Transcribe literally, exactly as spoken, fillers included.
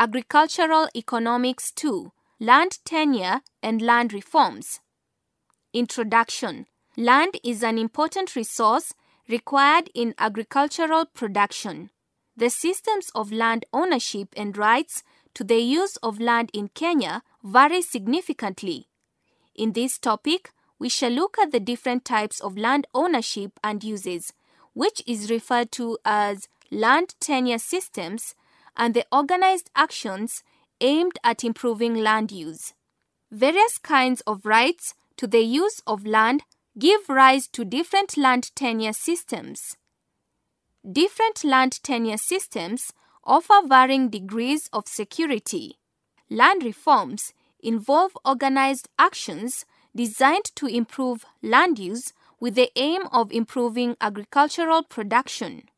Agricultural Economics two, Land Tenure and Land Reforms. Introduction. Land is an important resource required in agricultural production. The systems of land ownership and rights to the use of land in Kenya vary significantly. In this topic, we shall look at the different types of land ownership and uses, which is referred to as land tenure systems, and the organized actions aimed at improving land use. Various kinds of rights to the use of land give rise to different land tenure systems. Different land tenure systems offer varying degrees of security. Land reforms involve organized actions designed to improve land use with the aim of improving agricultural production.